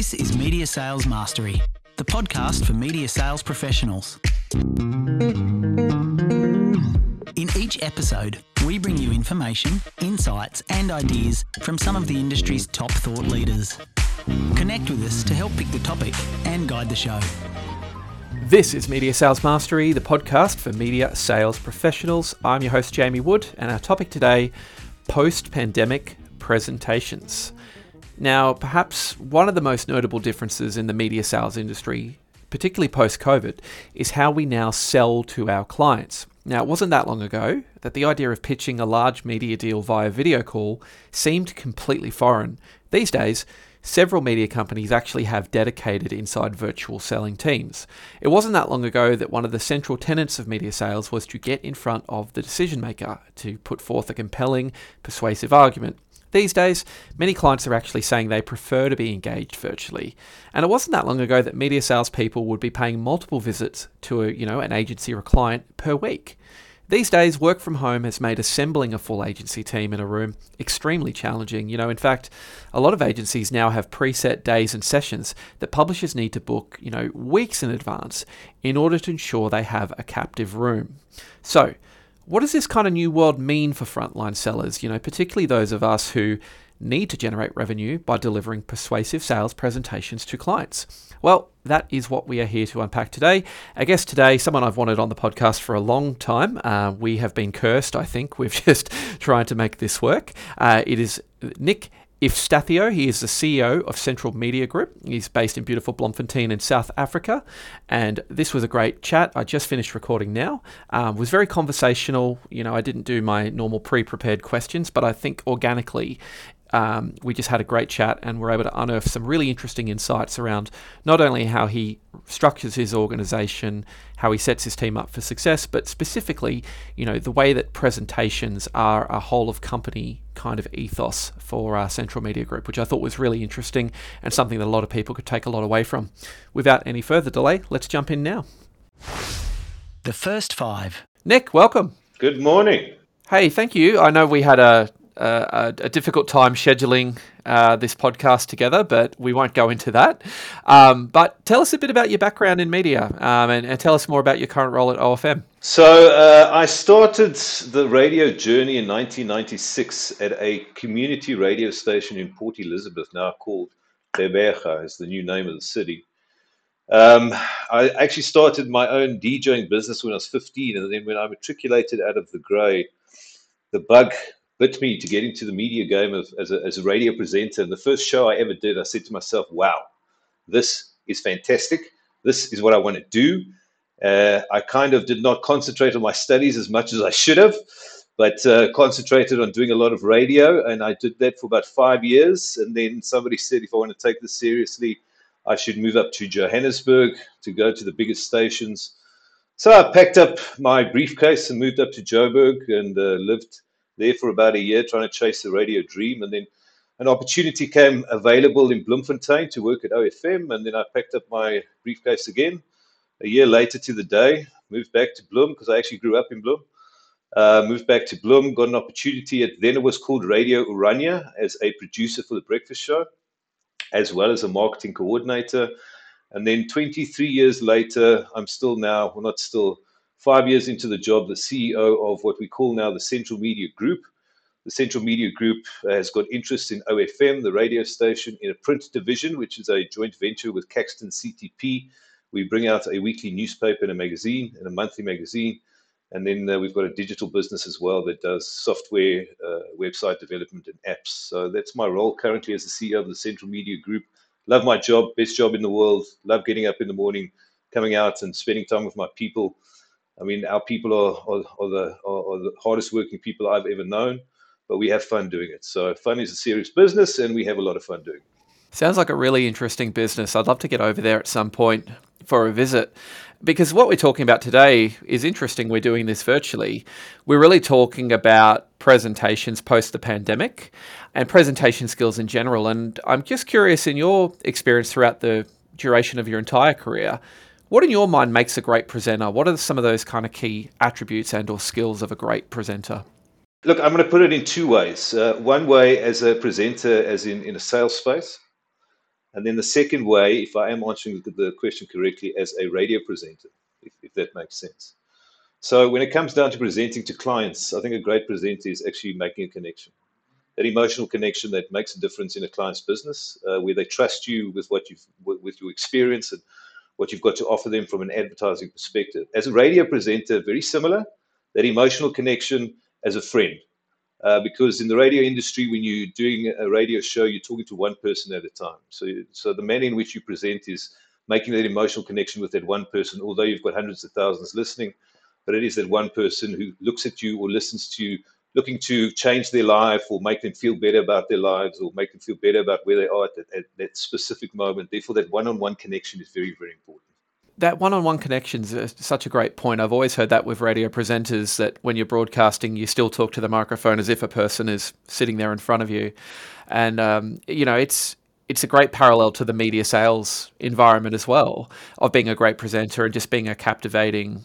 This is Media Sales Mastery, the podcast for media sales professionals. In each episode, we bring you information, insights, and ideas from some of the industry's top thought leaders. Connect with us to help pick the topic and guide the show. This is Media Sales Mastery, the podcast for media sales professionals. I'm your host, Jamie Wood, and our topic today, post-pandemic presentations. Now, perhaps one of the most notable differences in the media sales industry, particularly post-COVID, is how we now sell to our clients. Now, it wasn't that long ago that the idea of pitching a large media deal via video call seemed completely foreign. These days, several media companies actually have dedicated inside virtual selling teams. It wasn't that long ago that one of the central tenets of media sales was to get in front of the decision maker, to put forth a compelling, persuasive argument. These days, many clients are actually saying they prefer to be engaged virtually. And it wasn't that long ago that media salespeople would be paying multiple visits to an agency or a client per week. These days, work from home has made assembling a full agency team in a room extremely challenging. In fact, a lot of agencies now have preset days and sessions that publishers need to book, weeks in advance in order to ensure they have a captive room. So, what does this kind of new world mean for frontline sellers, particularly those of us who need to generate revenue by delivering persuasive sales presentations to clients? Well, that is what we are here to unpack today. I guess today, someone I've wanted on the podcast for a long time. We have been cursed, I think. We've just trying to make this work. It is Nick Efstathiou. He is the CEO of Central Media Group. He's based in beautiful Bloemfontein in South Africa. And this was a great chat. I just finished recording now. It was very conversational. I didn't do my normal pre-prepared questions, but I think organically we just had a great chat and were able to unearth some really interesting insights around not only how he structures his organization, how he sets his team up for success, but specifically, the way that presentations are a whole of company kind of ethos for our Central Media Group, which I thought was really interesting and something that a lot of people could take a lot away from. Without any further delay, let's jump in now. The first five. Nick, welcome. Good morning. Hey, thank you. I know we had a difficult time scheduling this podcast together, but we won't go into that. But tell us a bit about your background in media and tell us more about your current role at OFM. So I started the radio journey in 1996 at a community radio station in Port Elizabeth, now called Gqeberha, is the new name of the city. I actually started my own DJing business when I was 15, and then when I matriculated out of the grey, the bug bit me to get into the media game as a radio presenter. And the first show I ever did, I said to myself, wow, this is fantastic. This is what I want to do. I kind of did not concentrate on my studies as much as I should have, but concentrated on doing a lot of radio. And I did that for about 5 years. And then somebody said, if I want to take this seriously, I should move up to Johannesburg to go to the biggest stations. So I packed up my briefcase and moved up to Joburg and lived there for about a year trying to chase the radio dream. And then an opportunity came available in Bloemfontein to work at OFM. And then I packed up my briefcase again. A year later to the day, moved back to Bloem because I actually grew up in Bloem. Moved back to Bloem, got an opportunity then it was called Radio Oranje as a producer for the breakfast show, as well as a marketing coordinator. And then 23 years later, I'm still now, well, not still, 5 years into the job, the CEO of what we call now the Central Media Group. The Central Media Group has got interest in OFM, the radio station, in a print division, which is a joint venture with Caxton CTP. We bring out a weekly newspaper and a magazine, and a monthly magazine. And then we've got a digital business as well that does software, website development, and apps. So that's my role currently as the CEO of the Central Media Group. Love my job, best job in the world. Love getting up in the morning, coming out and spending time with my people. I mean, our people are the hardest working people I've ever known, but we have fun doing it. So fun is a serious business, and we have a lot of fun doing it. Sounds like a really interesting business. I'd love to get over there at some point for a visit, because what we're talking about today is interesting. We're doing this virtually. We're really talking about presentations post the pandemic and presentation skills in general. And I'm just curious, in your experience throughout the duration of your entire career, what in your mind makes a great presenter? What are some of those kind of key attributes and or skills of a great presenter? Look, I'm going to put it in two ways. One way as a presenter, as in a sales space, And then the second way, if I am answering the question correctly, as a radio presenter, if that makes sense. So when it comes down to presenting to clients, I think a great presenter is actually making a connection. That emotional connection that makes a difference in a client's business, where they trust you with with your experience and what you've got to offer them from an advertising perspective. As a radio presenter, very similar, that emotional connection as a friend. Because in the radio industry, when you're doing a radio show, you're talking to one person at a time. So the manner in which you present is making that emotional connection with that one person, although you've got hundreds of thousands listening, but it is that one person who looks at you or listens to you, looking to change their life or make them feel better about their lives or make them feel better about where they are at that specific moment. Therefore, that one-on-one connection is very, very important. That one-on-one connection is such a great point. I've always heard that with radio presenters, that when you're broadcasting, you still talk to the microphone as if a person is sitting there in front of you. And, it's a great parallel to the media sales environment as well, of being a great presenter and just being a captivating,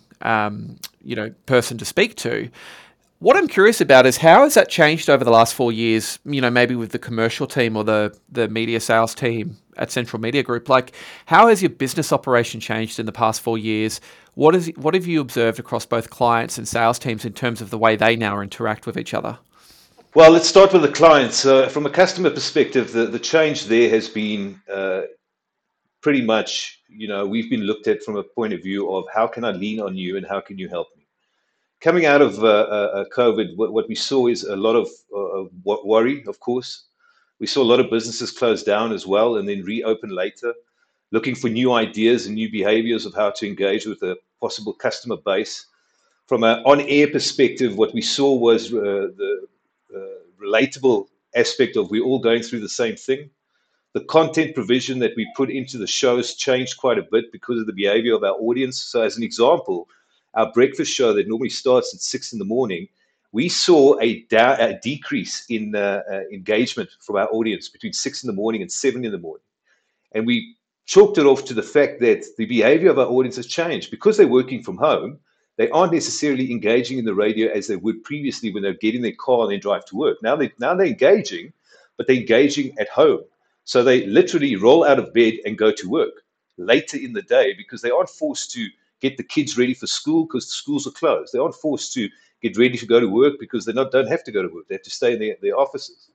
person to speak to. What I'm curious about is how has that changed over the last 4 years, maybe with the commercial team or the media sales team at Central Media Group? Like, how has your business operation changed in the past 4 years? What have you observed across both clients and sales teams in terms of the way they now interact with each other? Well, let's start with the clients. From a customer perspective, the change there has been pretty much, we've been looked at from a point of view of how can I lean on you and how can you help me? Coming out of COVID, what we saw is a lot of worry, of course. We saw a lot of businesses close down as well and then reopen later, looking for new ideas and new behaviors of how to engage with a possible customer base. From an on-air perspective, what we saw was the relatable aspect of we're all going through the same thing. The content provision that we put into the shows changed quite a bit because of the behavior of our audience. So as an example, our breakfast show that normally starts at 6 in the morning, we saw a decrease in engagement from our audience between 6 in the morning and 7 in the morning. And we chalked it off to the fact that the behavior of our audience has changed. Because they're working from home, they aren't necessarily engaging in the radio as they would previously when they're getting their car and they drive to work. Now they're engaging, but they're engaging at home. So they literally roll out of bed and go to work later in the day because they aren't forced to get the kids ready for school because the schools are closed. They aren't forced to get ready to go to work because they don't have to go to work. They have to stay in their offices.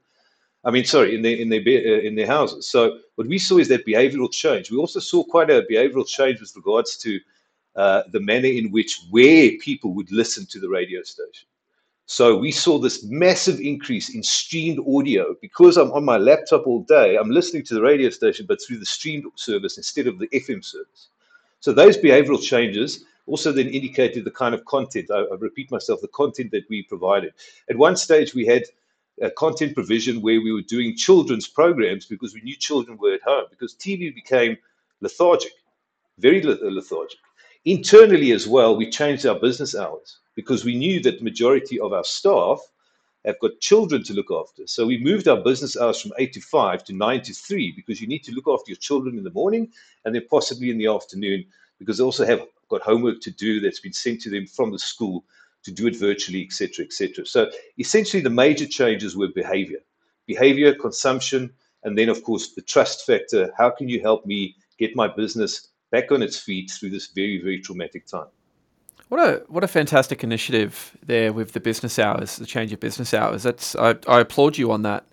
In their houses. So what we saw is that behavioral change. We also saw quite a behavioral change with regards to the manner in which where people would listen to the radio station. So we saw this massive increase in streamed audio. Because I'm on my laptop all day, I'm listening to the radio station, but through the streamed service instead of the FM service. So those behavioral changes also then indicated the kind of content, I repeat myself, the content that we provided. At one stage, we had a content provision where we were doing children's programs because we knew children were at home, because TV became lethargic, very lethargic. Internally as well, we changed our business hours because we knew that the majority of our staff have got children to look after. So we moved our business hours from 8 to 5 to 9 to 3 because you need to look after your children in the morning and then possibly in the afternoon because they also have got homework to do that's been sent to them from the school to do it virtually, et cetera, et cetera. So essentially the major changes were behavior, consumption, and then of course the trust factor. How can you help me get my business back on its feet through this very, very traumatic time? What a fantastic initiative there with the business hours, the change of business hours. I applaud you on that.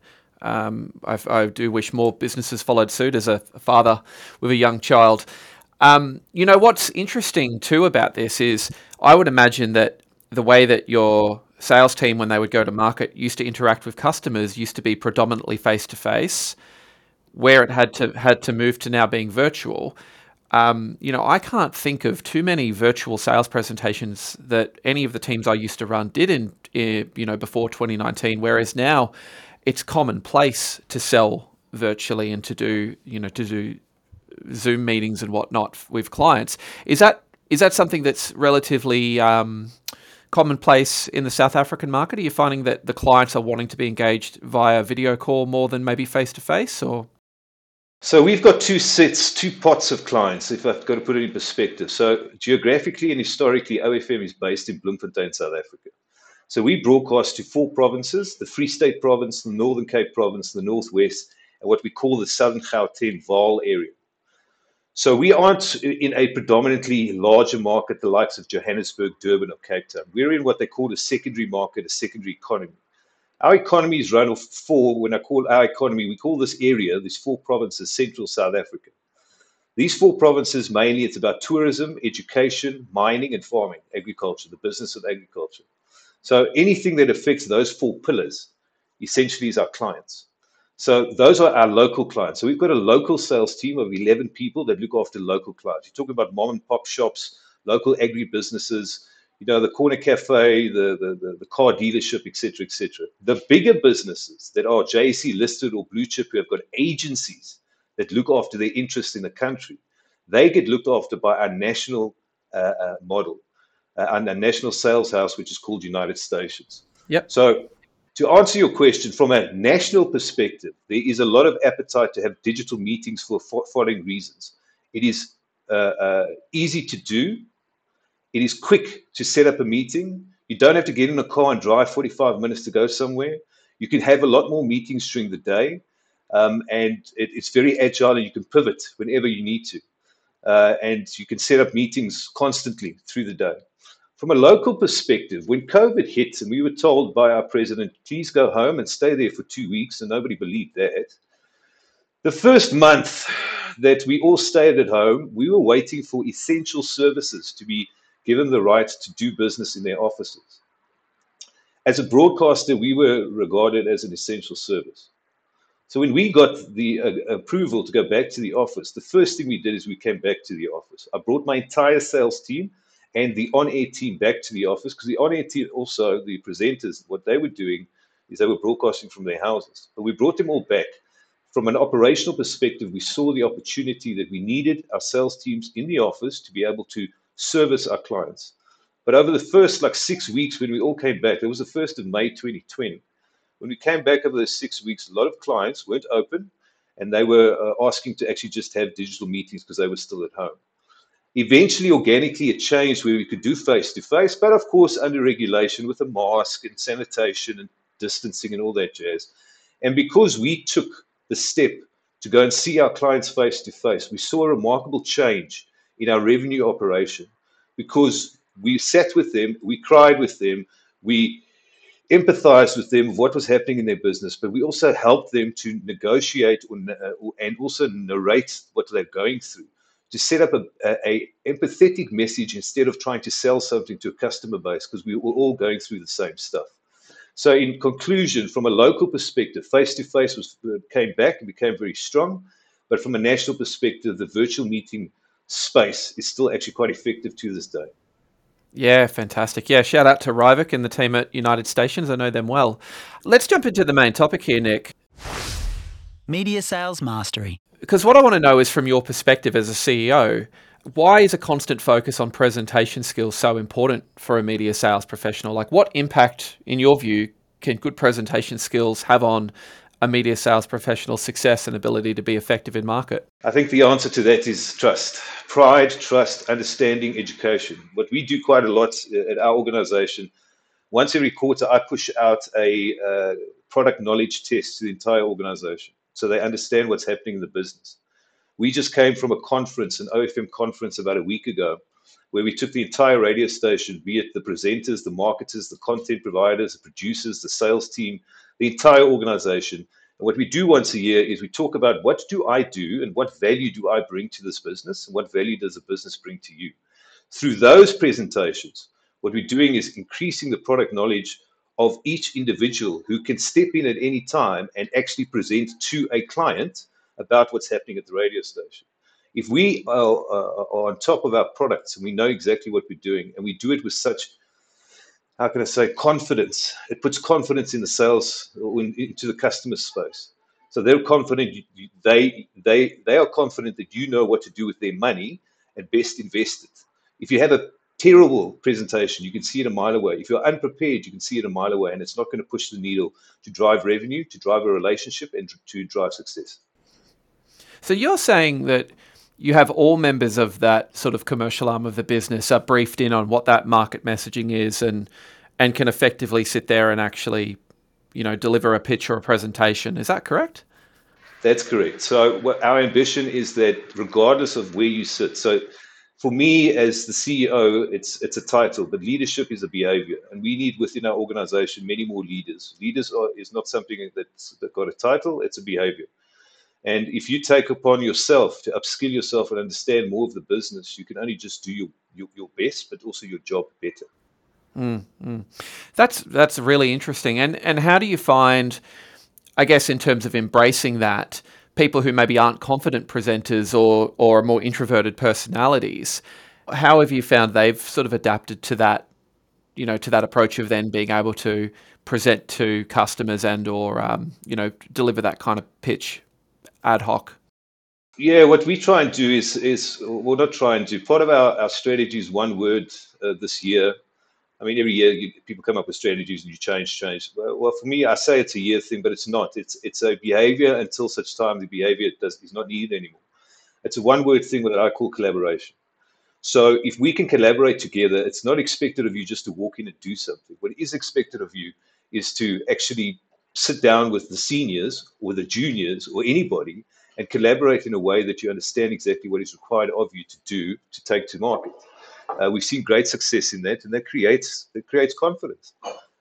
I do wish more businesses followed suit as a father with a young child. What's interesting too about this is I would imagine that the way that your sales team, when they would go to market, used to interact with customers used to be predominantly face-to-face, where it had to move to now being virtual. I can't think of too many virtual sales presentations that any of the teams I used to run did in before 2019, whereas now it's commonplace to sell virtually and to do Zoom meetings and whatnot with clients. Is that something that's relatively commonplace in the South African market? Are you finding that the clients are wanting to be engaged via video call more than maybe face-to-face, or? So we've got two pots of clients, if I've got to put it in perspective. So geographically and historically, OFM is based in Bloemfontein, South Africa. So we broadcast to 4 provinces, the Free State Province, the Northern Cape Province, the Northwest, what we call the Southern Gauteng Vaal area. So we aren't in a predominantly larger market, the likes of Johannesburg, Durban, or Cape Town. We're in what they call a secondary market, a secondary economy. Our economy is run off when I call our economy, we call this area, these 4 provinces, Central South Africa. These 4 provinces, mainly, it's about tourism, education, mining, and farming, agriculture, the business of agriculture. So anything that affects those 4 pillars, essentially, is our clients. So those are our local clients. So we've got a local sales team of 11 people that look after local clients. You're talking about mom and pop shops, local agri-businesses, the corner cafe, the car dealership, etc., etc. The bigger businesses that are JSE listed or blue chip, who have got agencies that look after their interests in the country, they get looked after by our national model, and our national sales house, which is called United Stations. Yep. So to answer your question, from a national perspective, there is a lot of appetite to have digital meetings for following reasons. It is easy to do. It is quick to set up a meeting. You don't have to get in a car and drive 45 minutes to go somewhere. You can have a lot more meetings during the day, and it's very agile, and you can pivot whenever you need to. And you can set up meetings constantly through the day. From a local perspective, when COVID hit and we were told by our president, please go home and stay there for 2 weeks, and nobody believed that. The first month that we all stayed at home, we were waiting for essential services to be given the right to do business in their offices. As a broadcaster, we were regarded as an essential service. So when we got the approval to go back to the office, the first thing we did is we came back to the office. I brought my entire sales team and the on-air team back to the office, because the on-air team, also the presenters, what they were doing is they were broadcasting from their houses. But we brought them all back. From an operational perspective, we saw the opportunity that we needed our sales teams in the office to be able to service our clients. But over the first 6 weeks when we all came back, it was the 1st of May 2020. When we came back over those 6 weeks, a lot of clients weren't open, and they were asking to actually just have digital meetings because they were still at home. Eventually, organically, it changed where we could do face-to-face, but of course under regulation with a mask and sanitation and distancing and all that jazz. And because we took the step to go and see our clients face-to-face, we saw a remarkable change in our revenue operation, because we sat with them, we cried with them, we empathized with them of what was happening in their business, but we also helped them to negotiate and also narrate what they're going through, to set up a empathetic message instead of trying to sell something to a customer base, because we were all going through the same stuff. So in conclusion, from a local perspective, face-to-face came back and became very strong, but from a national perspective, the virtual meeting space is still actually quite effective to this day. Yeah, fantastic. Yeah, shout out to Rivik and the team at United Stations. I know them well. Let's jump into the main topic here, Nick. Media Sales Mastery. Because what I want to know is, from your perspective as a CEO, why is a constant focus on presentation skills so important for a media sales professional? What impact, in your view, can good presentation skills have on a media sales professional's success and ability to be effective in market? I think the answer to that is trust. Pride, trust, understanding, education. What we do quite a lot at our organization, once every quarter, I push out a product knowledge test to the entire organization so they understand what's happening in the business. We just came from a conference, an OFM conference about a week ago, where we took the entire radio station, be it the presenters, the marketers, the content providers, the producers, the sales team, the entire organization. And what we do once a year is we talk about, what do I do and what value do I bring to this business, and what value does the business bring to you? Through those presentations, what we're doing is increasing the product knowledge of each individual who can step in at any time and actually present to a client about what's happening at the radio station. If we are on top of our products and we know exactly what we're doing, and we do it with such, how can I say, confidence, it puts confidence in the sales, into the customer space. So they're confident, they are confident that you know what to do with their money and best invest it. If you have a terrible presentation, you can see it a mile away. If you're unprepared, you can see it a mile away, and it's not going to push the needle to drive revenue, to drive a relationship, and to drive success. So you're saying that you have all members of that sort of commercial arm of the business are briefed in on what that market messaging is, and can effectively sit there and actually, deliver a pitch or a presentation. Is that correct? That's correct. So our ambition is that regardless of where you sit, so for me as the CEO, it's a title, but leadership is a behavior, and we need within our organization many more leaders. Is not something that got a title; it's a behavior. And if you take upon yourself to upskill yourself and understand more of the business, you can only just do your best, but also your job better. That's really interesting. And how do you find, I guess, in terms of embracing that, people who maybe aren't confident presenters or are more introverted personalities, how have you found they've sort of adapted to that, to that approach of then being able to present to customers and or deliver that kind of pitch ad hoc? Yeah, what we try and do is we're not trying to. Part of our strategy is one word this year. I mean, every year people come up with strategies and you change. Well, for me, I say it's a year thing, but it's not. It's a behavior until such time the behavior is not needed anymore. It's a one-word thing that I call collaboration. So if we can collaborate together, it's not expected of you just to walk in and do something. What is expected of you is to actually sit down with the seniors or the juniors or anybody and collaborate in a way that you understand exactly what is required of you to do to take to market. We've seen great success in that, and that creates confidence.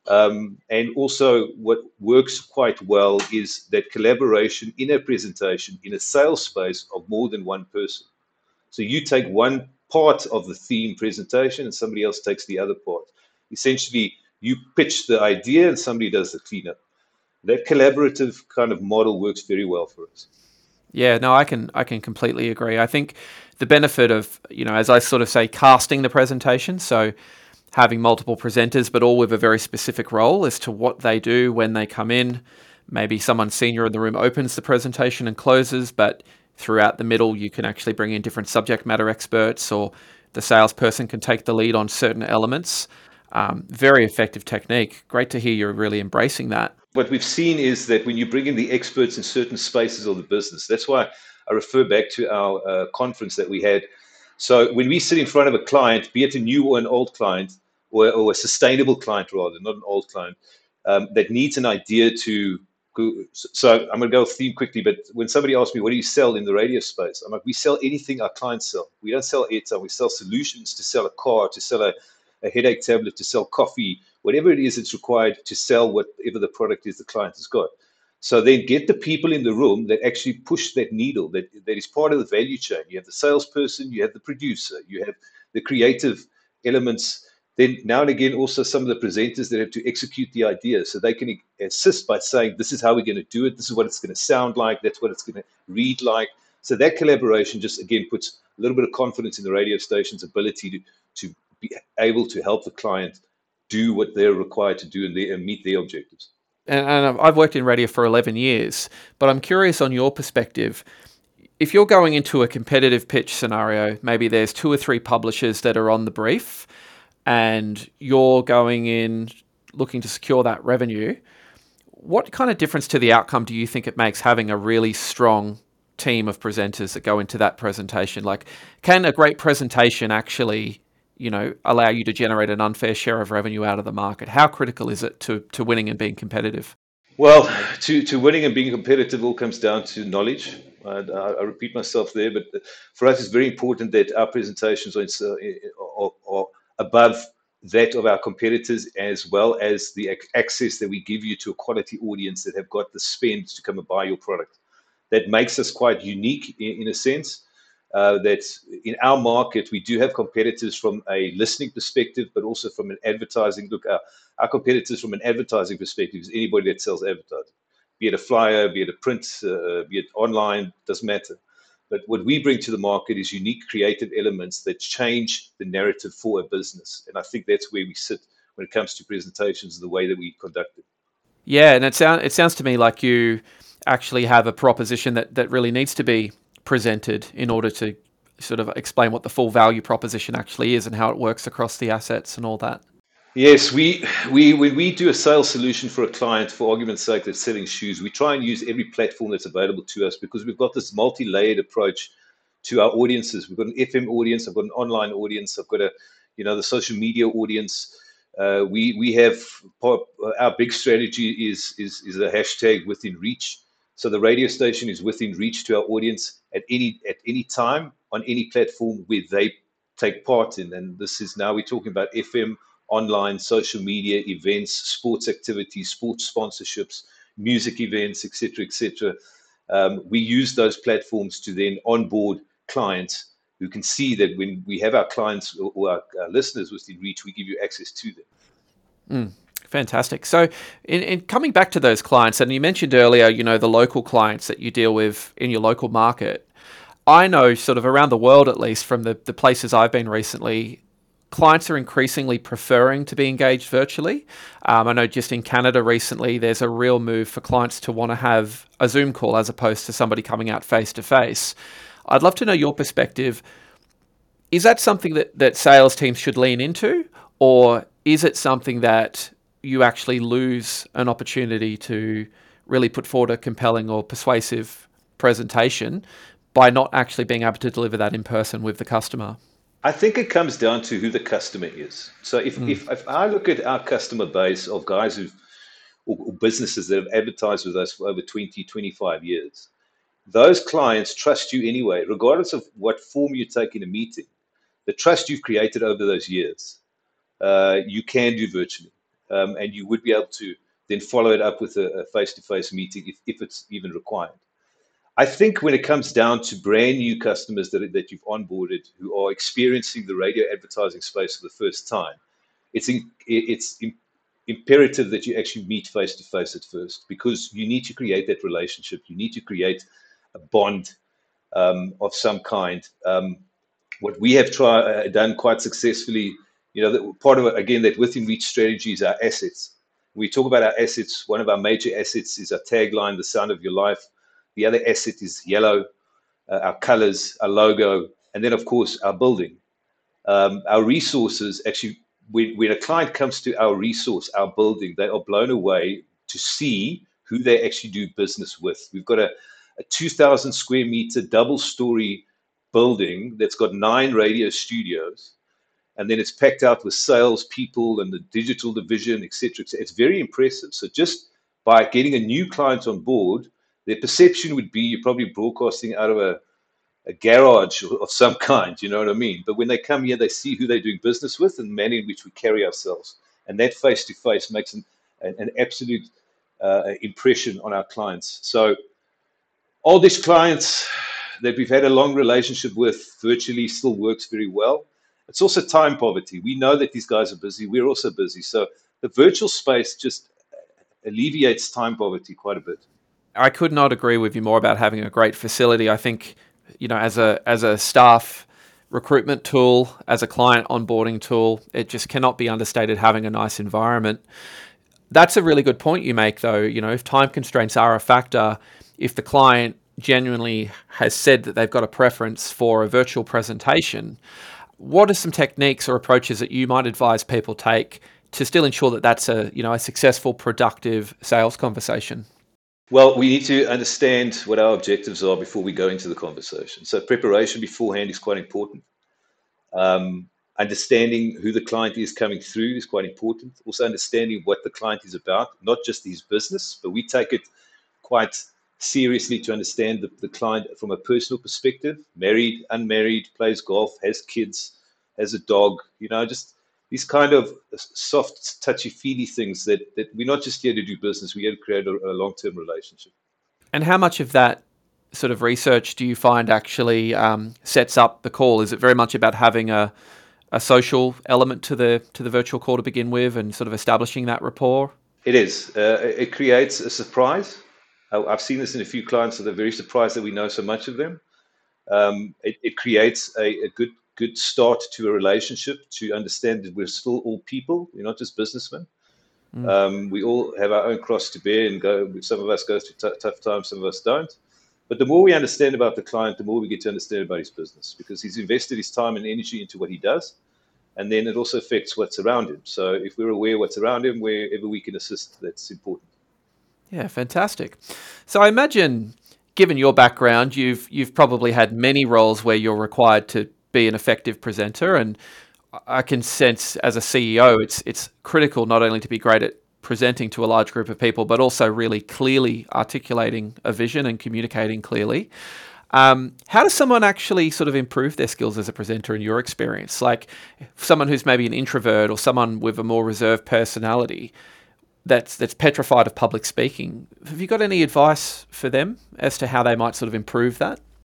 And also, what works quite well is that collaboration in a presentation in a sales space of more than one person. So you take one part of the theme presentation, and somebody else takes the other part. Essentially, you pitch the idea, and somebody does the cleanup. That collaborative kind of model works very well for us. Yeah, no, I can completely agree. I think the benefit of, as I sort of say, casting the presentation, so having multiple presenters, but all with a very specific role as to what they do when they come in. Maybe someone senior in the room opens the presentation and closes, but throughout the middle, you can actually bring in different subject matter experts, or the salesperson can take the lead on certain elements. Very effective technique. Great to hear you're really embracing that. What we've seen is that when you bring in the experts in certain spaces of the business, that's why I refer back to our conference that we had. So when we sit in front of a client, be it a new or an old client, or a sustainable client rather, not an old client, that needs an idea to go. So I'm going to go theme quickly, but when somebody asks me, what do you sell in the radio space? I'm like, we sell anything our clients sell. We don't sell airtime. We sell solutions to sell a car, to sell a headache tablet, to sell coffee, whatever it is that's required to sell whatever the product is the client has got. So then get the people in the room that actually push that needle, that is part of the value chain. You have the salesperson, you have the producer, you have the creative elements. Then now and again, also some of the presenters that have to execute the idea. So they can assist by saying, this is how we're going to do it. This is what it's going to sound like. That's what it's going to read like. So that collaboration just, again, puts a little bit of confidence in the radio station's ability to be able to help the client do what they're required to do and meet their objectives. And I've worked in radio for 11 years, but I'm curious on your perspective. If you're going into a competitive pitch scenario, maybe there's 2 or 3 publishers that are on the brief, and you're going in looking to secure that revenue, what kind of difference to the outcome do you think it makes having a really strong team of presenters that go into that presentation? Like, can a great presentation actually, allow you to generate an unfair share of revenue out of the market? How critical is it to winning and being competitive? Well, to winning and being competitive all comes down to knowledge. I repeat myself there, but for us, it's very important that our presentations are above that of our competitors, as well as the access that we give you to a quality audience that have got the spend to come and buy your product. That makes us quite unique in a sense. That in our market, we do have competitors from a listening perspective, but also from an advertising. Look, our competitors from an advertising perspective is anybody that sells advertising, be it a flyer, be it a print, be it online, doesn't matter. But what we bring to the market is unique creative elements that change the narrative for a business. And I think that's where we sit when it comes to presentations, the way that we conduct it. Yeah, and it sounds to me like you actually have a proposition that really needs to be presented in order to sort of explain what the full value proposition actually is and how it works across the assets and all that. Yes, when we do a sales solution for a client, for argument's sake, that's selling shoes, we try and use every platform that's available to us because we've got this multi-layered approach to our audiences. We've got an FM audience, I've got an online audience, I've got the social media audience. We have our big strategy is a hashtag within reach. So the radio station is within reach to our audience at any time on any platform where they take part in. And this is now we're talking about FM, online, social media, events, sports activities, sports sponsorships, music events, etc., etc. We use those platforms to then onboard clients who can see that when we have our clients or our listeners within reach, we give you access to them. Fantastic. So in coming back to those clients, and you mentioned earlier, the local clients that you deal with in your local market, I know sort of around the world, at least from the places I've been recently, clients are increasingly preferring to be engaged virtually. I know just in Canada recently, there's a real move for clients to want to have a Zoom call as opposed to somebody coming out face to face. I'd love to know your perspective. Is that something that sales teams should lean into, or is it something that you actually lose an opportunity to really put forward a compelling or persuasive presentation by not actually being able to deliver that in person with the customer? I think it comes down to who the customer is. So if I look at our customer base of guys or businesses that have advertised with us for over 20, 25 years, those clients trust you anyway, regardless of what form you take in a meeting. The trust you've created over those years, you can do virtually. And you would be able to then follow it up with a face-to-face meeting if it's even required. I think when it comes down to brand new customers that you've onboarded who are experiencing the radio advertising space for the first time, it's imperative that you actually meet face-to-face at first, because you need to create that relationship. You need to create a bond of some kind. What we have done quite successfully, part of it, again, that within reach strategy is our assets. When we talk about our assets, one of our major assets is our tagline, the sound of your life. The other asset is yellow, our colors, our logo, and then, of course, our building. Our resources, actually, when a client comes to our resource, our building, they are blown away to see who they actually do business with. We've got a 2,000 square meter double-story building that's got 9 radio studios, and then it's packed out with sales people and the digital division, etc. It's very impressive. So just by getting a new client on board, their perception would be you're probably broadcasting out of a garage of some kind, you know what I mean? But when they come here, they see who they're doing business with and the manner in which we carry ourselves. And that face-to-face makes an absolute impression on our clients. So all these clients that we've had a long relationship with virtually still works very well. It's also time poverty. We know that these guys are busy. We're also busy. So the virtual space just alleviates time poverty quite a bit. I could not agree with you more about having a great facility. I think, as a staff recruitment tool, as a client onboarding tool, it just cannot be understated having a nice environment. That's a really good point you make, though. If time constraints are a factor, if the client genuinely has said that they've got a preference for a virtual presentation, what are some techniques or approaches that you might advise people take to still ensure that that's a successful, productive sales conversation? Well, we need to understand what our objectives are before we go into the conversation. So preparation beforehand is quite important. Understanding who the client is coming through is quite important. Also understanding what the client is about, not just his business, but we take it quite seriously to understand the client from a personal perspective. Married, unmarried, plays golf, has kids, has a dog, just these kind of soft, touchy-feely things that we're not just here to do business, we're here to create a long-term relationship. And how much of that sort of research do you find actually sets up the call? Is it very much about having a social element to the virtual call to begin with and sort of establishing that rapport? It is. It creates a surprise. I've seen this in a few clients that are very surprised that we know so much of them. It creates a good start to a relationship, to understand that we're still all people. We're not just businessmen. We all have our own cross to bear and some of us go through tough times, some of us don't. But the more we understand about the client, the more we get to understand about his business, because he's invested his time and energy into what he does. And then it also affects what's around him. So if we're aware of what's around him, wherever we can assist, that's important. Yeah, fantastic. So I imagine, given your background, you've probably had many roles where you're required to be an effective presenter, and I can sense as a CEO, it's critical not only to be great at presenting to a large group of people, but also really clearly articulating a vision and communicating clearly. How does someone actually sort of improve their skills as a presenter in your experience? Like someone who's maybe an introvert or someone with a more reserved personality that's petrified of public speaking. Have you got any advice for them as to how they might sort of improve that?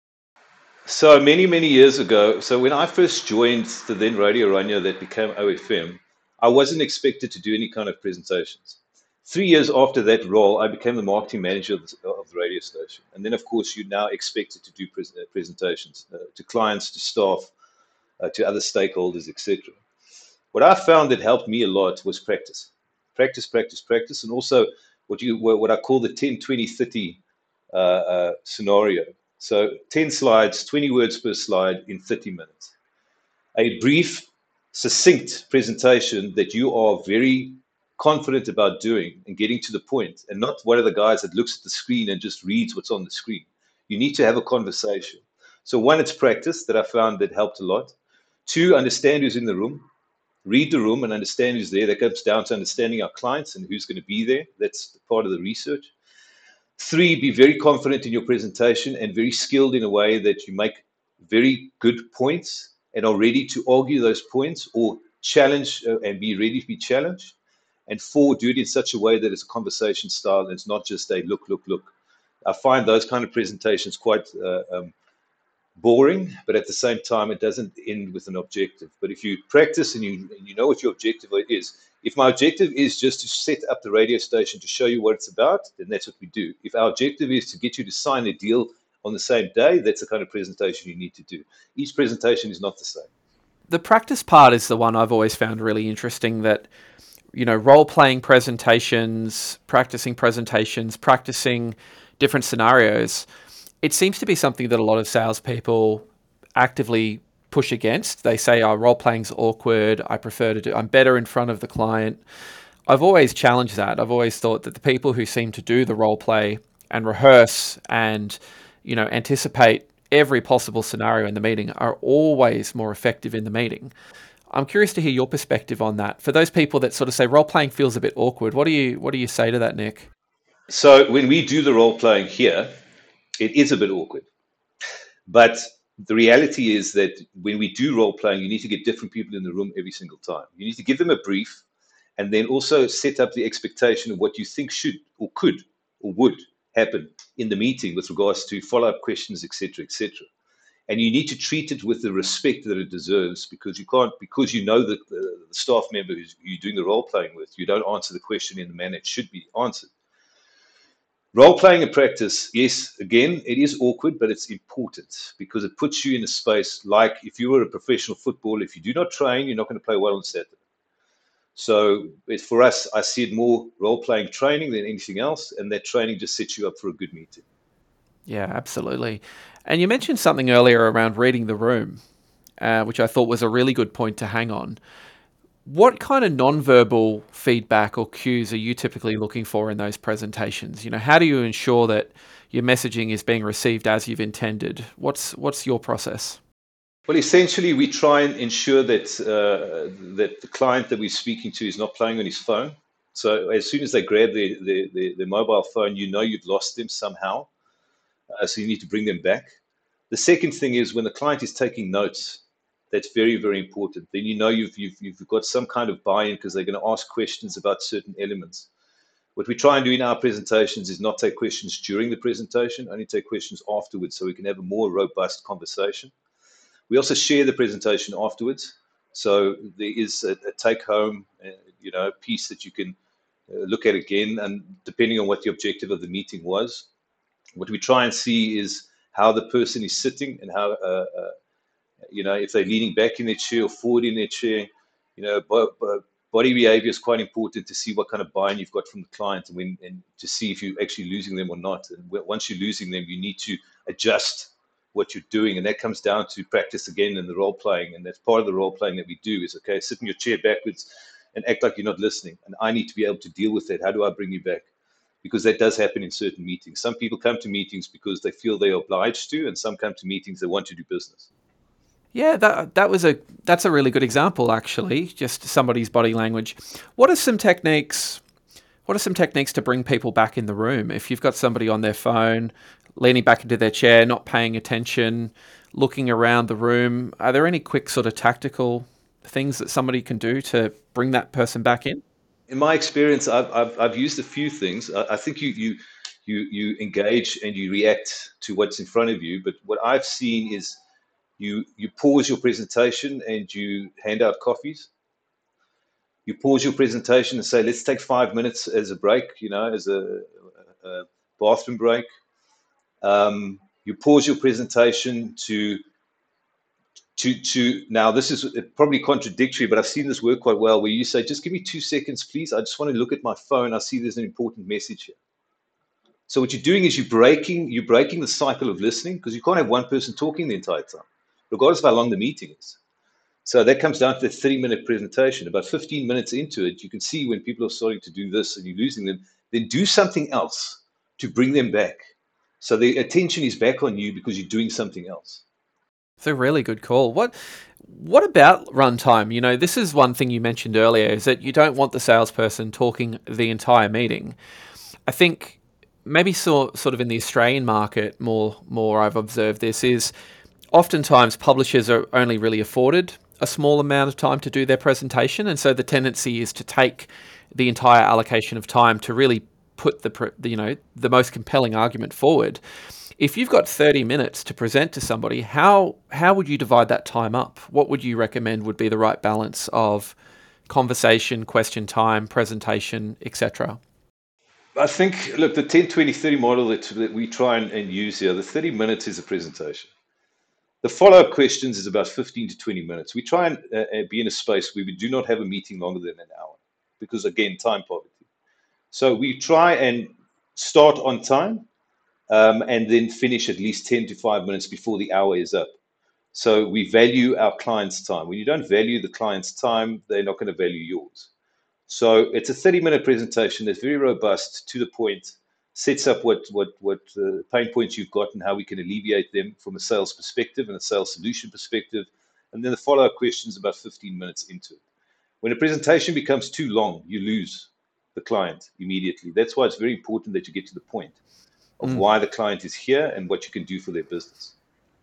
So many years ago, so when I first joined the then Radio Rania that became OFM, I wasn't expected to do any kind of presentations. 3 years after that role, I became the marketing manager of the radio station. And then, of course, you're now expected to do presentations to clients, to staff, to other stakeholders, etc. What I found that helped me a lot was practice. Practice, and also what I call the 10-20-30 scenario. So 10 slides, 20 words per slide in 30 minutes. A brief, succinct presentation that you are very confident about doing and getting to the point, and not one of the guys that looks at the screen and just reads what's on the screen. You need to have a conversation. So one, it's practice that I found that helped a lot. 2, understand who's in the room. Read the room and understand who's there. That comes down to understanding our clients and who's going to be there. That's part of the research. 3, be very confident in your presentation and very skilled in a way that you make very good points and are ready to argue those points or challenge and be ready to be challenged. And 4, do it in such a way that it's a conversation style and it's not just a look. I find those kind of presentations quite boring, but at the same time, it doesn't end with an objective. But if you practice and you know what your objective is, if my objective is just to set up the radio station to show you what it's about, then that's what we do. If our objective is to get you to sign a deal on the same day, that's the kind of presentation you need to do. Each presentation is not the same. The practice part is the one I've always found really interesting, that, you know, role-playing presentations, practicing different scenarios. It seems to be something that a lot of salespeople actively push against. They say, oh, role-playing's awkward. I'm better in front of the client. I've always challenged that. I've always thought that the people who seem to do the role play and rehearse and, you know, anticipate every possible scenario in the meeting are always more effective in the meeting. I'm curious to hear your perspective on that. For those people that sort of say role playing feels a bit awkward, what do you say to that, Nick? So when we do the role playing here, it is a bit awkward. But the reality is that when we do role playing, you need to get different people in the room every single time. You need to give them a brief and then also set up the expectation of what you think should or could or would happen in the meeting with regards to follow-up questions, etc., etc. And you need to treat it with the respect that it deserves, because you know that the staff member who you're doing the role playing with, you don't answer the question in the manner it should be answered. Role playing in practice, yes, again, it is awkward, but it's important because it puts you in a space like if you were a professional footballer, if you do not train, you're not going to play well on Saturday. So for us, I see it more role playing training than anything else, and that training just sets you up for a good meeting. Yeah, absolutely. And you mentioned something earlier around reading the room, which I thought was a really good point to hang on. What kind of non-verbal feedback or cues are you typically looking for in those presentations? You know, how do you ensure that your messaging is being received as you've intended? What's your process? Well, essentially, we try and ensure that that the client that we're speaking to is not playing on his phone. So as soon as they grab their mobile phone, you know you've lost them somehow. So you need to bring them back. The second thing is when the client is taking notes. That's very, very important. Then you know you've got some kind of buy-in because they're going to ask questions about certain elements. What we try and do in our presentations is not take questions during the presentation, only take questions afterwards so we can have a more robust conversation. We also share the presentation afterwards. So there is a take-home piece that you can look at again, and depending on what the objective of the meeting was. What we try and see is how the person is sitting and how if they're leaning back in their chair or forward in their chair, body behavior is quite important to see what kind of buy-in you've got from the client and to see if you're actually losing them or not. And once you're losing them, you need to adjust what you're doing. And that comes down to practice again in the role playing. And that's part of the role playing that we do is, okay, sit in your chair backwards and act like you're not listening. And I need to be able to deal with that. How do I bring you back? Because that does happen in certain meetings. Some people come to meetings because they feel they're obliged to, and some come to meetings they want to do business. Yeah, that's a really good example, actually, just somebody's body language. What are some techniques What are some techniques to bring people back in the room? If you've got somebody on their phone, leaning back into their chair, not paying attention, looking around the room, are there any quick sort of tactical things that somebody can do to bring that person back in? In my experience, I've used a few things. I think you engage and you react to what's in front of you. But what I've seen is you pause your presentation and you hand out coffees. You pause your presentation and say, let's take 5 minutes as a break, as a bathroom break. You pause your presentation to now, this is probably contradictory, but I've seen this work quite well, where you say, just give me 2 seconds, please. I just want to look at my phone. I see there's an important message here. So what you're doing is you're breaking the cycle of listening, because you can't have one person talking the entire time, regardless of how long the meeting is. So that comes down to the 30-minute presentation. About 15 minutes into it, you can see when people are starting to do this and you're losing them, then do something else to bring them back. So the attention is back on you because you're doing something else. It's a really good call. What about runtime? This is one thing you mentioned earlier, is that you don't want the salesperson talking the entire meeting. I think maybe sort of in the Australian market, more I've observed this, is oftentimes publishers are only really afforded a small amount of time to do their presentation, and so the tendency is to take the entire allocation of time to really put the most compelling argument forward. If you've got 30 minutes to present to somebody, how would you divide that time up? What would you recommend would be the right balance of conversation, question time, presentation, etc.? I think, look, the 10, 20, 30 model that we try and use here, the 30 minutes is a presentation. The follow-up questions is about 15 to 20 minutes. We try and be in a space where we do not have a meeting longer than an hour because, again, time poverty. So we try and start on time and then finish at least 10 to 5 minutes before the hour is up. So we value our client's time. When you don't value the client's time, they're not going to value yours. So it's a 30-minute presentation that's very robust, to the point, sets up what pain points you've got and how we can alleviate them from a sales perspective and a sales solution perspective. And then the follow-up questions about 15 minutes into it. When a presentation becomes too long, you lose the client immediately. That's why it's very important that you get to the point of why the client is here and what you can do for their business.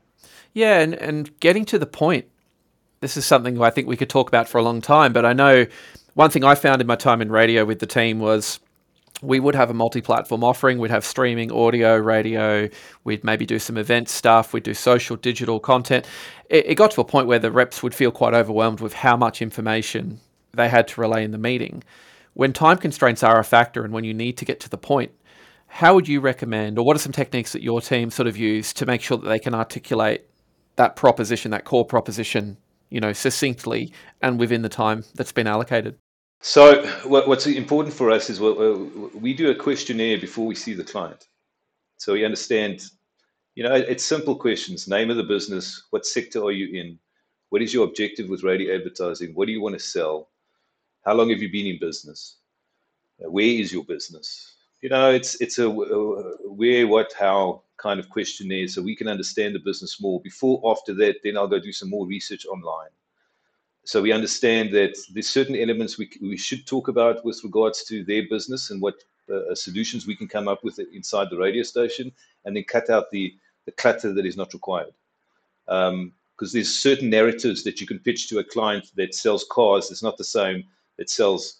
Yeah, and getting to the point, this is something I think we could talk about for a long time, but I know one thing I found in my time in radio with the team was we would have a multi-platform offering. We'd have streaming, audio, radio. We'd maybe do some event stuff. We'd do social, digital content. It got to a point where the reps would feel quite overwhelmed with how much information they had to relay in the meeting. When time constraints are a factor and when you need to get to the point, how would you recommend, or what are some techniques that your team sort of use to make sure that they can articulate that proposition, that core proposition, succinctly and within the time that's been allocated? So what's important for us is we do a questionnaire before we see the client. So we understand, it's simple questions: name of the business, what sector are you in, what is your objective with radio advertising, what do you want to sell, how long have you been in business, where is your business? It's a where, what, how kind of questionnaire, so we can understand the business more. After that, then I'll go do some more research online. So we understand that there's certain elements we should talk about with regards to their business and what solutions we can come up with inside the radio station, and then cut out the clutter that is not required. Because there's certain narratives that you can pitch to a client that sells cars. It's not the same that sells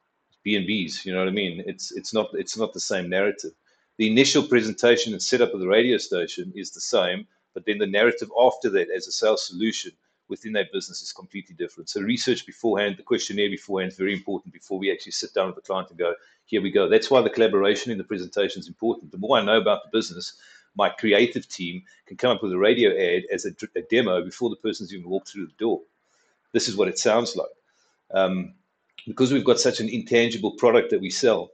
B&Bs. You know what I mean? It's not the same narrative. The initial presentation and setup of the radio station is the same, but then the narrative after that as a sales solution within that business is completely different. So research beforehand, the questionnaire beforehand is very important before we actually sit down with the client and go, here we go. That's why the collaboration in the presentation is important. The more I know about the business, my creative team can come up with a radio ad as a demo before the person's even walked through the door. This is what it sounds like. Because we've got such an intangible product that we sell,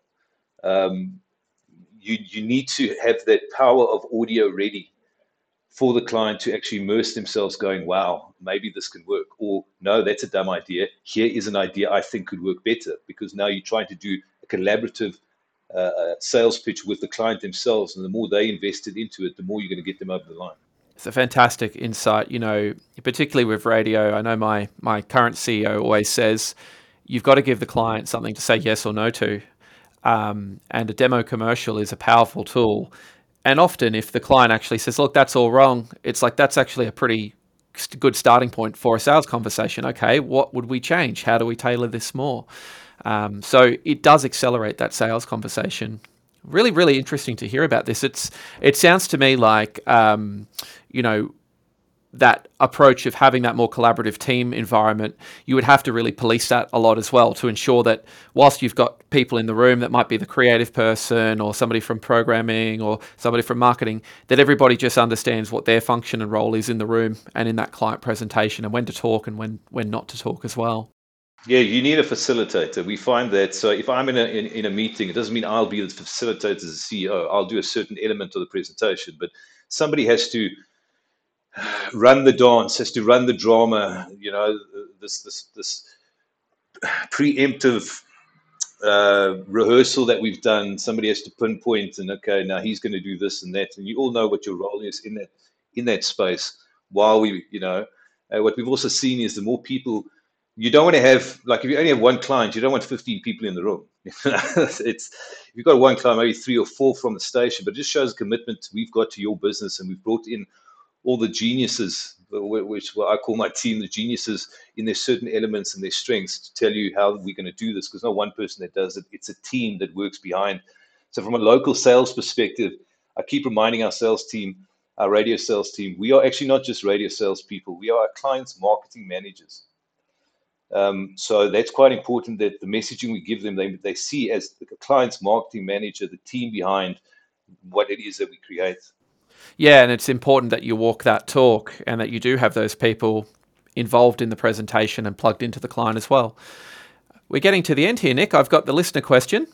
you need to have that power of audio ready for the client to actually immerse themselves going, wow, maybe this can work. Or, no, that's a dumb idea. Here is an idea I think could work better. Because now you're trying to do a collaborative sales pitch with the client themselves. And the more they invested into it, the more you're going to get them over the line. It's a fantastic insight, particularly with radio. I know my current CEO always says, you've got to give the client something to say yes or no to. And a demo commercial is a powerful tool. And often if the client actually says, look, that's all wrong, it's like that's actually a pretty good starting point for a sales conversation. Okay, what would we change? How do we tailor this more? So it does accelerate that sales conversation. Really, really interesting to hear about this. It sounds to me like, that approach of having that more collaborative team environment, you would have to really police that a lot as well to ensure that whilst you've got people in the room that might be the creative person or somebody from programming or somebody from marketing, that everybody just understands what their function and role is in the room and in that client presentation, and when to talk and when not to talk as well. Yeah, you need a facilitator. We find that. So if I'm in a meeting, it doesn't mean I'll be the facilitator as a CEO. I'll do a certain element of the presentation, but somebody has to run the dance, has to run the drama. This preemptive rehearsal that we've done. Somebody has to pinpoint, and okay, now he's going to do this and that, and you all know what your role is in that space. While what we've also seen is the more people. You don't want to have, like, if you only have one client, you don't want 15 people in the room. If you've got one client, maybe 3 or 4 from the station, but it just shows commitment we've got to your business, and we've brought in all the geniuses, which I call my team the geniuses in their certain elements and their strengths, to tell you how we're going to do this, because not one person that does it. It's a team that works behind. So from a local sales perspective, I keep reminding our sales team, our radio sales team, we are actually not just radio sales people. We are our clients' marketing managers. So that's quite important, that the messaging we give them, they see as the client's marketing manager, the team behind what it is that we create. Yeah, and it's important that you walk that talk and that you do have those people involved in the presentation and plugged into the client as well. We're getting to the end here, Nick. I've got the listener question.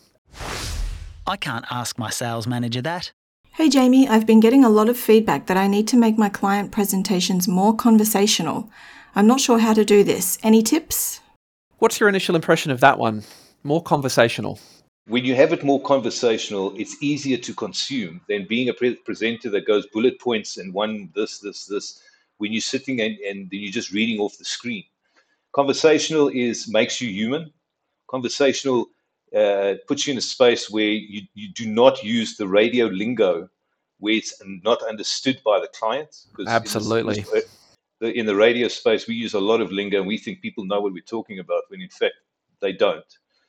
I can't ask my sales manager that. Hey Jamie, I've been getting a lot of feedback that I need to make my client presentations more conversational. I'm not sure how to do this. Any tips? What's your initial impression of that one? More conversational. When you have it more conversational, it's easier to consume than being a presenter that goes bullet points and one this, when you're sitting and then you're just reading off the screen. Conversational makes you human. Conversational puts you in a space where you do not use the radio lingo where it's not understood by the client. Absolutely. In the radio space, we use a lot of lingo and we think people know what we're talking about, when in fact they don't.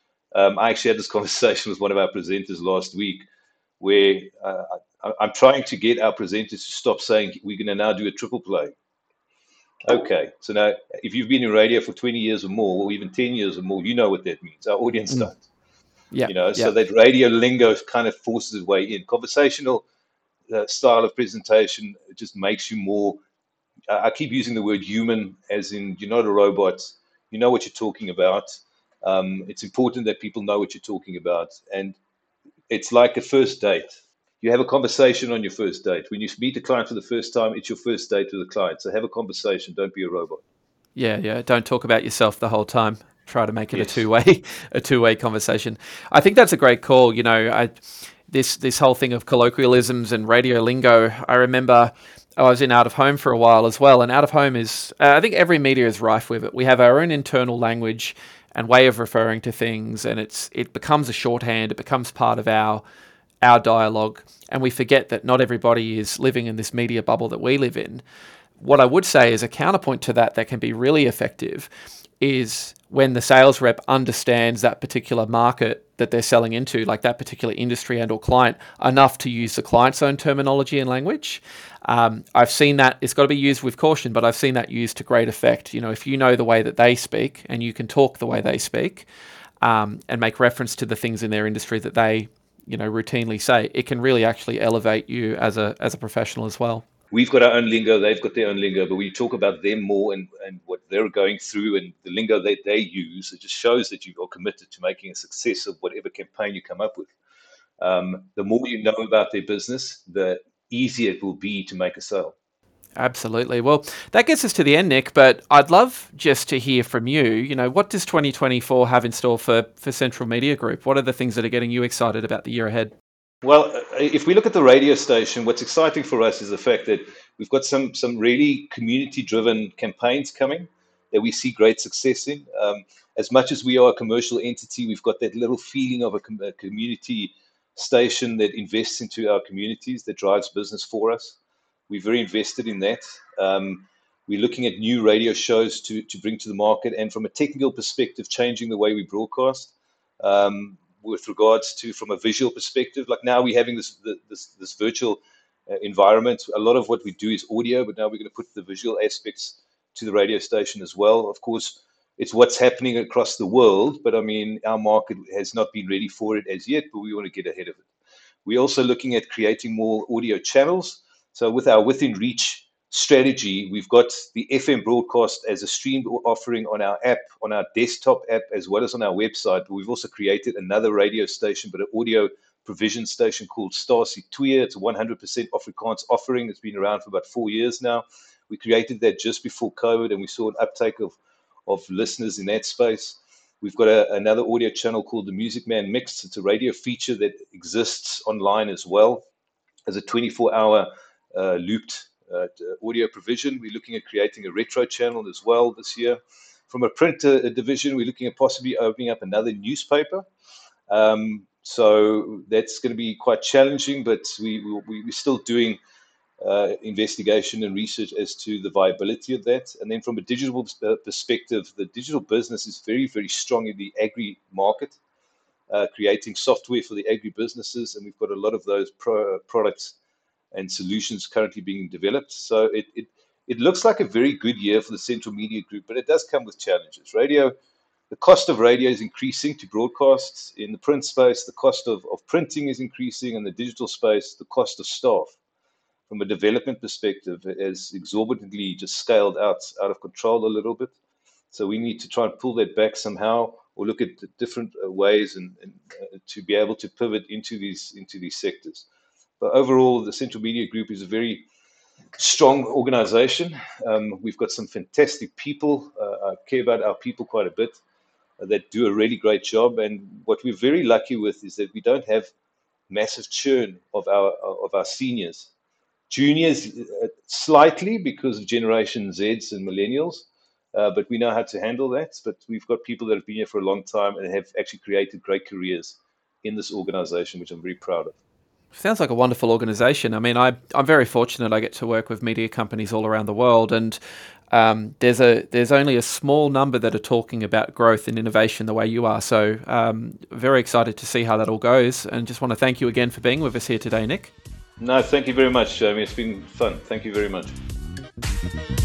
I actually had this conversation with one of our presenters last week where I'm trying to get our presenters to stop saying we're going to now do a triple play. Okay, so now if you've been in radio for 20 years or more, or even 10 years or more, you know what that means. Our audience don't. Yeah. So that radio lingo kind of forces its way in. Conversational style of presentation just makes you more. I keep using the word human, as in you're not a robot. You know what you're talking about. It's important that people know what you're talking about. And it's like a first date. You have a conversation on your first date. When you meet a client for the first time, it's your first date with the client. So have a conversation. Don't be a robot. Yeah. Don't talk about yourself the whole time. Try to make it Yes. a two-way conversation. I think that's a great call. This whole thing of colloquialisms and radio lingo. I remember I was in Out of Home for a while as well, and Out of Home is, I think every media is rife with it. We have our own internal language and way of referring to things, and it becomes a shorthand. It becomes part of our dialogue, and we forget that not everybody is living in this media bubble that we live in. What I would say is a counterpoint to that can be really effective is when the sales rep understands that particular market that they're selling into, like that particular industry and or client, enough to use the client's own terminology and language. I've seen that. It's got to be used with caution, but I've seen that used to great effect. If you know the way that they speak and you can talk the way they speak and make reference to the things in their industry that they routinely say, it can really actually elevate you as a professional as well. We've got our own lingo, they've got their own lingo, but we talk about them more and what they're going through and the lingo that they use. It just shows that you are committed to making a success of whatever campaign you come up with. The more you know about their business, the easier it will be to make a sale. Absolutely. Well, that gets us to the end, Nick, but I'd love just to hear from you. What does 2024 have in store for Central Media Group? What are the things that are getting you excited about the year ahead? Well, if we look at the radio station, what's exciting for us is the fact that we've got some really community-driven campaigns coming. that we see great success in. As much as we are a commercial entity, we've got that little feeling of a community station that invests into our communities, that drives business for us. We're very invested in that. We're looking at new radio shows to bring to the market, and from a technical perspective, changing the way we broadcast. With regards to from a visual perspective, like now we're having this virtual environment. A lot of what we do is audio, but now we're going to put the visual aspects to the radio station as well. Of course, it's what's happening across the world, but I mean, our market has not been ready for it as yet, but we want to get ahead of it. We're also looking at creating more audio channels. So with our Within Reach strategy, we've got the FM broadcast as a streamed offering on our app, on our desktop app, as well as on our website. But we've also created another radio station, but an audio provision station called Stasie 2. It's a 100% Afrikaans offering. It's been around for about 4 years now. We created that just before COVID, and we saw an uptake of listeners in that space. We've got another audio channel called the Music Man Mix. It's a radio feature that exists online as well as a 24-hour looped audio provision. We're looking at creating a retro channel as well this year. From a print division, we're looking at possibly opening up another newspaper. So that's going to be quite challenging, but we're still doing investigation and research as to the viability of that. And then from a digital perspective, the digital business is very, very strong in the agri market, creating software for the agri businesses. And we've got a lot of those products and solutions currently being developed. So it looks like a very good year for the Central Media Group, but it does come with challenges. The cost of radio is increasing to broadcast. In the print space, the cost of printing is increasing. In the digital space, the cost of staff, from a development perspective, has exorbitantly just scaled out of control a little bit. So we need to try and pull that back somehow, or look at different ways and to be able to pivot into these sectors. But overall, the Central Media Group is a very strong organization. We've got some fantastic people. I care about our people quite a bit, that do a really great job. And what we're very lucky with is that we don't have massive churn of our seniors. Juniors, slightly because of Generation Zs and Millennials, but we know how to handle that. But we've got people that have been here for a long time and have actually created great careers in this organization, which I'm very proud of. Sounds like a wonderful organization. I mean, I'm very fortunate. I get to work with media companies all around the world, and there's only a small number that are talking about growth and innovation the way you are. So very excited to see how that all goes, and just want to thank you again for being with us here today, Nick. No, thank you very much, Jamie. It's been fun. Thank you very much.